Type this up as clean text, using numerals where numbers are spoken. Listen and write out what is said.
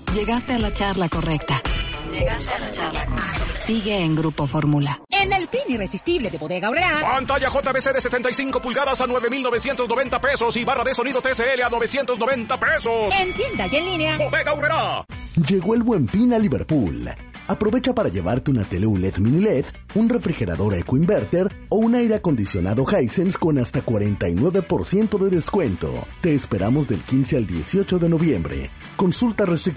Llegaste a la charla correcta. Sigue en Grupo Fórmula. En el fin irresistible de Bodega Aurrerá. Pantalla JVC de 75 pulgadas a 9,990 pesos y barra de sonido TCL a 990 pesos. En tienda y en línea. Bodega Aurrerá. Llegó el Buen Fin a Liverpool. Aprovecha para llevarte una tele OLED mini LED, un refrigerador EcoInverter o un aire acondicionado Hisense con hasta 49% de descuento. Te esperamos del 15 al 18 de noviembre. Consulta restricciones.